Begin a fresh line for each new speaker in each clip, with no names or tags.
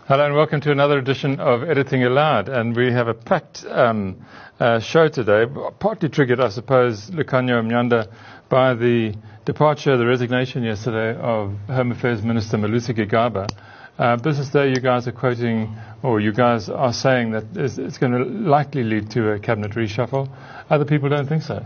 Hello and welcome to another edition of Editing Aloud. And we have a packed show today, partly triggered, I suppose, Lucanio Mnyanda, by the departure, the resignation yesterday of Home Affairs Minister Malusi Gigaba. Business Day, you guys are quoting, or you guys are saying that it's going to likely lead to a cabinet reshuffle. Other people don't think so.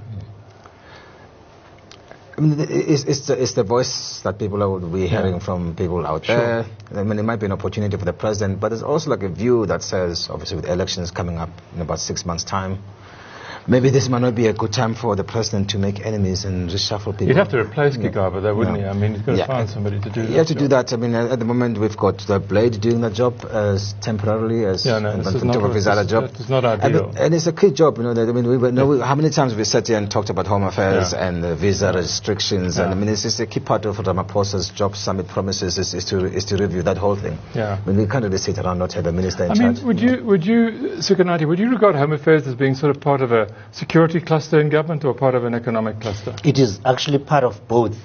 I mean, it's the voice that people will be hearing from people out there. I mean, it might be an opportunity for the president, but there's also like a view that says, obviously, with elections coming up in about 6 months' time, maybe this might not be a good time for the president to make enemies and reshuffle people.
He'd have to replace Gigaba, though, wouldn't he? I mean, he's got to find somebody to do that.
You have to do that. I mean, at the moment, we've got the Blade doing that job temporarily on top of his other job.
It's not ideal.
And it's a key job, you know. I mean, how many times have we sat here and talked about Home Affairs and the visa restrictions? And I mean, it's a key part of Ramaphosa's job summit promises is to review that whole thing. I mean, we can't really sit around not have a minister in charge.
Would you, Sukanati, would you regard Home Affairs as being sort of part of a security cluster in government or part of an economic cluster?
It is actually part of both.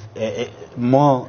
More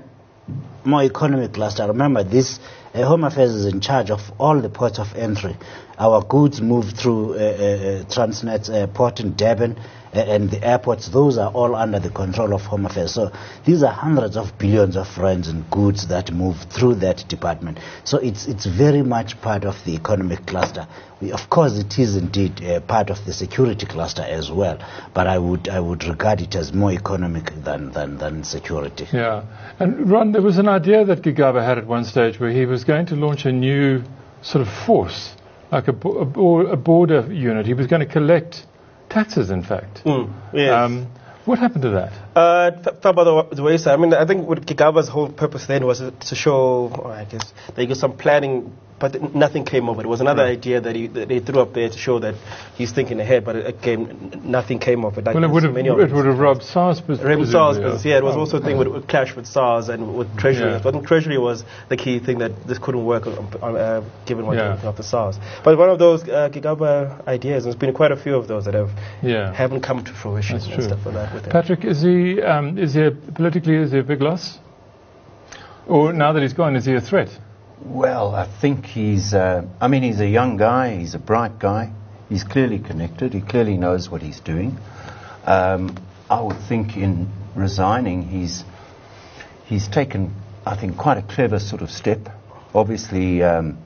economic cluster. Remember, this Home Affairs is in charge of all the ports of entry. Our goods move through Transnet's port in Durban and the airports. Those are all under the control of Home Affairs. So these are hundreds of billions of rands in goods that move through that department. So it's very much part of the economic cluster. Of course, it is indeed part of the security cluster as well. But I would regard it as more economic than security.
Yeah. And Ron, there was an idea that Gigaba had at one stage where he was going to launch a new sort of force, like a border unit. He was going to collect taxes, in fact.
Yes.
What happened to that?
Thought about the wayside. I mean, I think what Gigaba's whole purpose then was to show, I guess, that he got some planning, but nothing came of it. It was another idea that he threw up there to show that he's thinking ahead, but again, nothing came of it.
Like it would have robbed SARS business.
It was also a thing would clash with SARS and with Treasury. I think Treasury was the key thing that this couldn't work given what happened after SARS. But one of those Gigaba ideas, and there's been quite a few of those that haven't come to fruition.
That's
and
true.
Stuff like that with him.
Patrick, is he politically a big loss? Or now that he's gone, is he a threat?
Well, I think he's a young guy, he's a bright guy, he's clearly connected, he clearly knows what he's doing. I would think in resigning, he's taken, I think, quite a clever sort of step. Obviously, he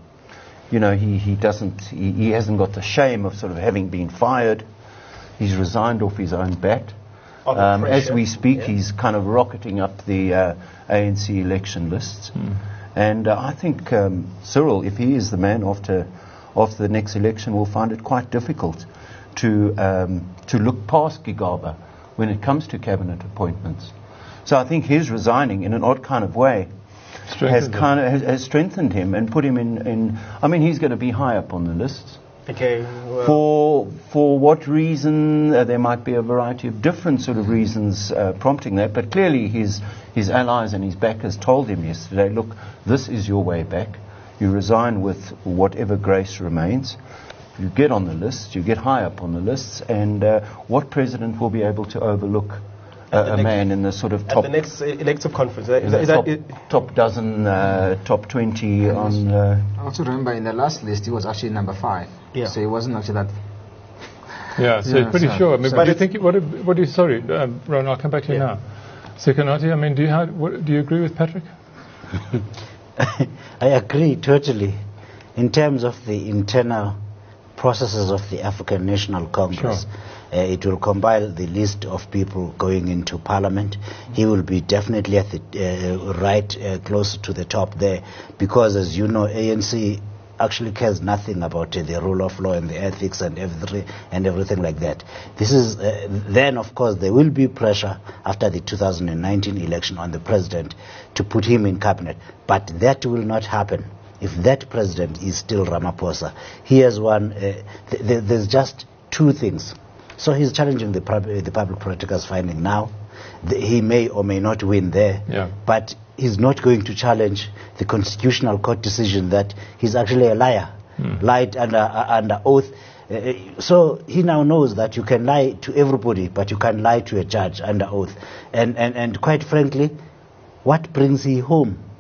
hasn't got the shame of sort of having been fired. He's resigned off his own bat. As we speak, he's kind of rocketing up the ANC election lists. And I think Cyril, if he is the man after the next election, will find it quite difficult to look past Gigaba when it comes to cabinet appointments. So I think his resigning, in an odd kind of way, has strengthened him and put him in. I mean, he's going to be high up on the lists.
Okay. Well.
For what reason? There might be a variety of different sort of reasons prompting that, but clearly his allies and his backers told him yesterday, look, this is your way back. You resign with whatever grace remains. You get on the list, you get high up on the lists, and what president will be able to overlook a man in the sort of top...
At the next elective conference.
Top dozen, top 20 on...
I also remember in the last list, he was actually number 5. Yeah. So he wasn't actually that...
Yeah, so he's pretty sure. I mean, do you think... Ron, I'll come back to you now. Sukanati, I mean, do you agree with Patrick?
I agree totally. In terms of the internal processes of the African National Congress... Sure. It will compile the list of people going into parliament. He will be definitely at the close to the top there, because, as you know, ANC actually cares nothing about the rule of law and the ethics and everything like that. This is then, of course, there will be pressure after the 2019 election on the president to put him in cabinet, but that will not happen if that president is still Ramaphosa. Here's one. There's just two things. So he's challenging the public practices finding now. He may or may not win there, but he's not going to challenge the Constitutional Court decision that he's actually a liar, lied under oath. So he now knows that you can lie to everybody, but you can't lie to a judge under oath. And quite frankly, what brings he home?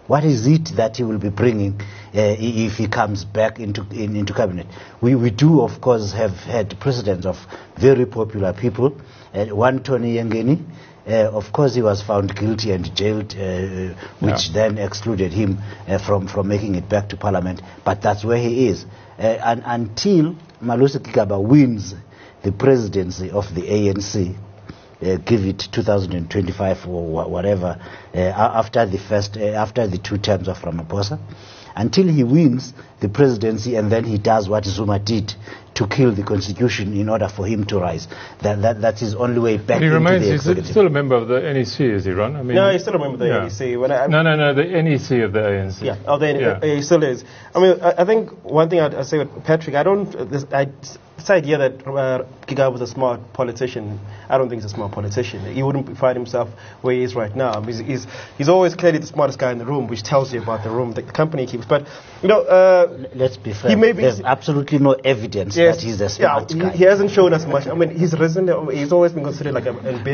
What is it that he will be bringing if he comes back into cabinet? We do, of course, have had precedents of very popular people. One, Tony Yengeni, of course, he was found guilty and jailed, which then excluded him from making it back to parliament. But that's where he is. And until Malusi Gigaba wins the presidency of the ANC, give it 2025 or whatever, after the 2 terms of Ramaphosa, until he wins the presidency and then he does what Zuma did to kill the constitution in order for him to rise. That's his only way back into the executive.
He's still a member of the NEC, is he, Ron? I mean,
no, he's still a member of the NEC.
No, the NEC of the ANC.
Yeah, he still is. I mean, I think one thing I'd say with Patrick, this idea that Gigaba was a smart politician, I don't think he's a smart politician. He wouldn't find himself where he is right now. He's always clearly the smartest guy in the room, which tells you about the room that the company keeps. But,
let's be fair. There's absolutely no evidence that he's a smart guy.
He hasn't shown us much. I mean, he's always been considered like a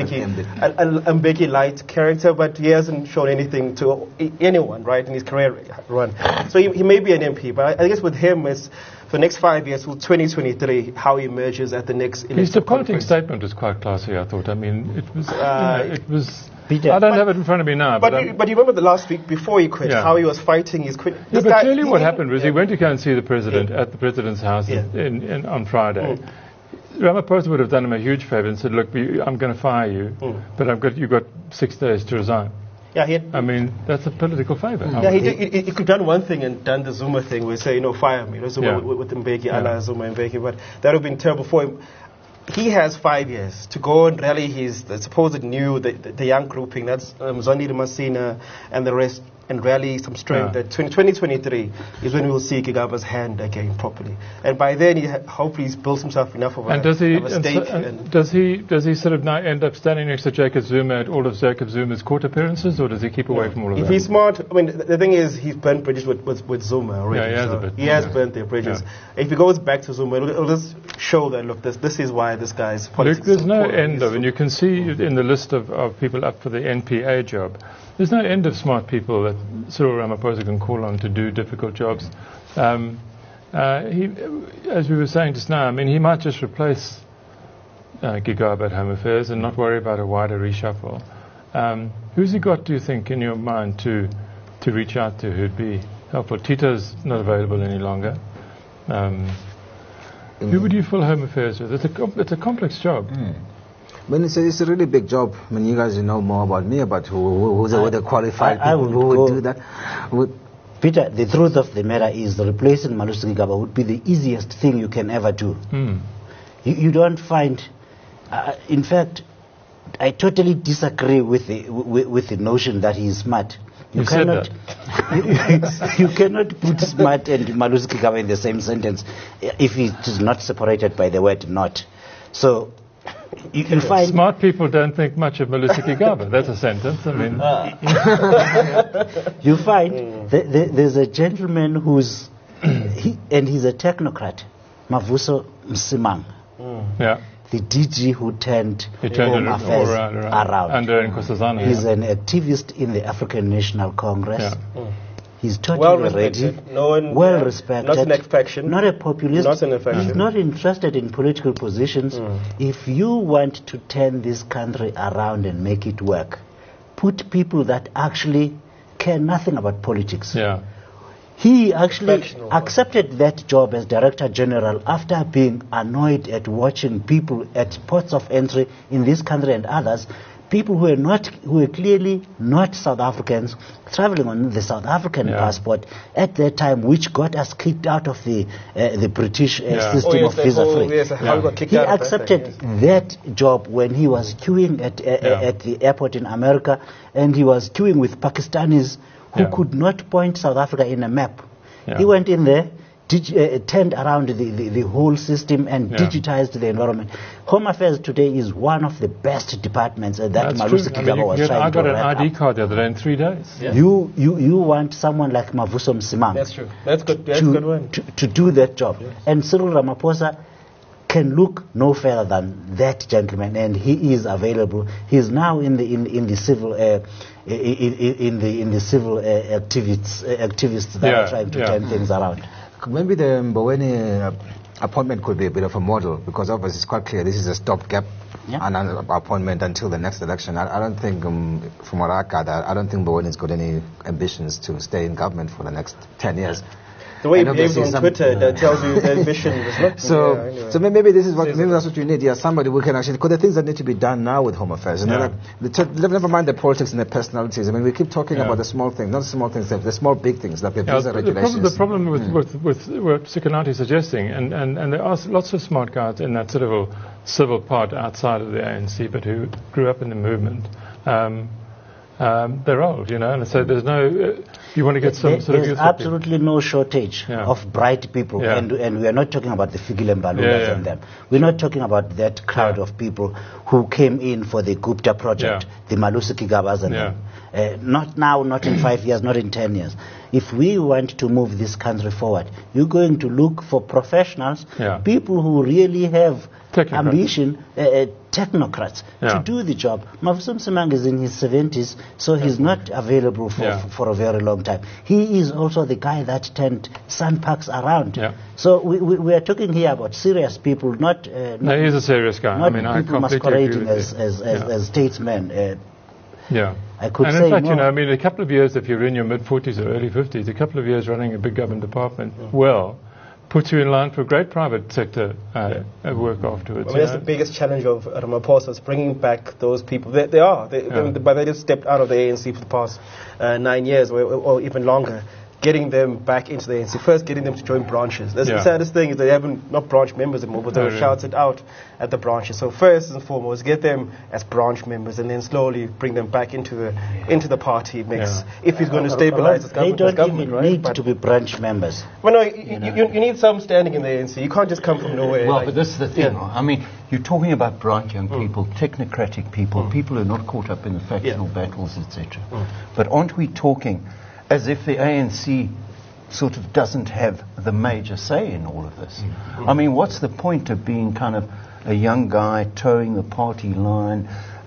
Mbeki light character, but he hasn't shown anything to anyone, right, in his career run. So he may be an MP, but I guess with him, it's for the next 5 years, till 2023, how he emerges at the next election.
His departing statement was quite classy, I thought. I mean, it was. I don't have it in front of me now.
But you remember the last week before he quit, how he was fighting his quit.
Yeah, but clearly what happened was he went to go and see the president at the president's house on Friday. Ramaphosa would have done him a huge favor and said, look, I'm going to fire you, but you've got 6 days to resign.
Yeah,
I mean, that's a political favor.
Yeah, he could have done one thing and done the Zuma thing where say, fire me. Zuma with Mbeki, Zuma Mbeki, but that would have been terrible for him. He has 5 years to go and rally his supposed the young grouping, that's Zondi Masina and the rest, and rally some strength. That 2023 is when we will see Gigaba's hand again properly. And by then, hopefully he's built himself enough of a stake.
Does he sort of now end up standing next to Jacob Zuma at all of Jacob Zuma's court appearances, or does he keep away from all of that?
If he's smart, I mean, the thing is, he's burnt bridges with Zuma already.
Yeah,
he has burnt their bridges. Yeah. If he goes back to Zuma, it'll just show that, look, this is why this guy's politics.
Look, there's no end of, and you can see in the list of people up for the NPA job, there's no end of smart people that Cyril Ramaphosa can call on to do difficult jobs. As we were saying just now, I mean, he might just replace Gigaba at Home Affairs and not worry about a wider reshuffle. Who's he got, do you think, in your mind, to reach out to who'd be helpful? Tito's not available any longer. Who would you fill Home Affairs with? It's a complex job.
I mean, it's a really big job. I mean, you guys know more about me about who's the qualified people who would do that.
Peter, the truth of the matter is replacing Malusi Gigaba would be the easiest thing you can ever do. You don't find... in fact, I totally disagree with the notion that he is smart. You cannot put smart and Malusi Gigaba in the same sentence if it is not separated by the word not. So... You find
smart people don't think much of Malusi Gigaba. That's a sentence. I mean,
you find there's a gentleman who's he's a technocrat, Mavuso Msimang. The DG who turned Home Affairs around.
Under Nkosazana.
He's an activist in the African National Congress. He's totally ready, well respected,
not an faction,
not a populist,
not an faction.
He's not interested in political positions. If you want to turn this country around and make it work, put people that actually care nothing about politics. He actually accepted that job as Director General after being annoyed at watching people at ports of entry in this country and others, people who were clearly not South Africans, traveling on the South African passport at that time, which got us kicked out of the British system of visa-free. He accepted that job when he was queuing at the airport in America, and he was queuing with Pakistanis who could not point South Africa in a map. He went in there, turned around the whole system and digitized the environment. Home Affairs today is one of the best departments that Malusi Gigaba was trying to
I got an ID card the other day in 3 days.
You want someone like Mavuso Msimang.
That's true. That's good. That's a good one.
To do that job. And Cyril Ramaphosa can look no further than that gentleman, and he is available. He is now in the civil activists that are trying to turn things around.
Maybe the Mboweni appointment could be a bit of a model, because obviously it's quite clear this is a stopgap appointment until the next election. I don't think, from what I gather, I don't think Mboweni's got any ambitions to stay in government for the next 10 years.
The way he behaves on Twitter that tells you the ambition was not.
So maybe this is what that's what you need. Yeah, somebody who can actually, because the things that need to be done now with Home Affairs. Never mind the politics and the personalities. I mean, we keep talking about the small things, not small things, the small big things like the visa regulations.
The problem with what Sikanati is suggesting, and there are lots of smart guys in that sort of civil part outside of the ANC, but who grew up in the movement. They're old, and so there's no. You want to get some sort of.
There's absolutely no shortage of bright people, and we are not talking about the Fikile Mbalulas and them. We're not talking about that crowd of people who came in for the Gupta project, the Malusi Kigabas and them. Not now, not in 5 years, not in 10 years. If we want to move this country forward, you're going to look for professionals, people who really have ambition, technocrats to do the job. Mavusam Semang is in his 70s, so he's not available for a very long time. He is also the guy that turned SANParks around. So we are talking here about serious people, not
no, he's a serious guy.
Not
I
people masquerading as statesmen. I could
and
say
in fact,
more.
a couple of years, if you're in your mid-40s or early 50s, a couple of years running a big government department, puts you in line for great private sector work afterwards.
I mean, that's the biggest challenge of Ramaphosa, is bringing back those people. They are. But they just stepped out of the ANC for the past 9 years or even longer. Getting them back into the ANC. First, getting them to join branches. That's the saddest thing, is they haven't, not branch members anymore, but they were shouted out at the branches. So first and foremost, get them as branch members, and then slowly bring them back into the party mix. If he's going to stabilize his government.
They don't even need to be branch members.
Well, no, you need some standing in the ANC. You can't just come from nowhere.
Well, but this is the thing. I mean, you're talking about bright young people, technocratic people, people who are not caught up in the factional battles, etc. But aren't we talking as if the ANC sort of doesn't have the major say in all of this? I mean, what's the point of being kind of a young guy towing the party line,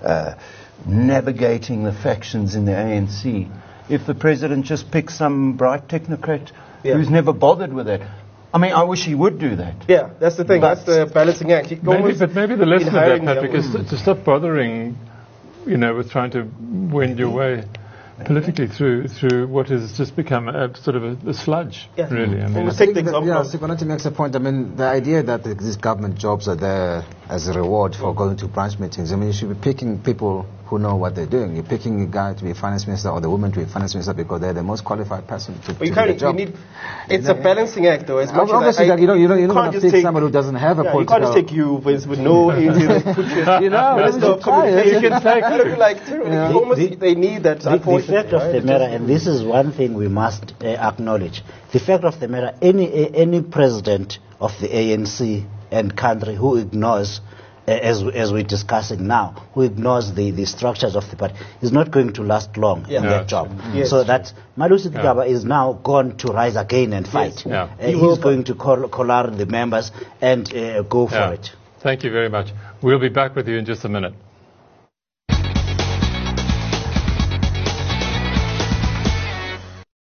navigating the factions in the ANC, if the president just picks some bright technocrat who's never bothered with it? I mean, I wish he would do that.
Yeah, that's the thing. That's the balancing act.
Maybe the lesson of that, Patrick, is to stop bothering, with trying to wend your way politically through what has just become a sort of a sludge, really. I mean,
Sikanati makes a point. I mean, the idea that these government jobs are there as a reward for going to branch meetings. I mean, you should be picking people who know what they're doing. You're picking a guy to be a finance minister or the woman to be a finance minister because they're the most qualified person to do the job.
It's a balancing act, though. As much
obviously,
as
you don't want to pick someone who doesn't have a political...
You can't just take you with no...
you
can take... They need that.
The fact of the matter, and this is one thing we must acknowledge, the fact of the matter, any president of the ANC and country who ignores, as we're discussing now, who ignores the structures of the party, is not going to last long in that job. So that Malusi Kigaba is now going to rise again and fight. He's going to collar the members and go for it.
Thank you very much. We'll be back with you in just a minute.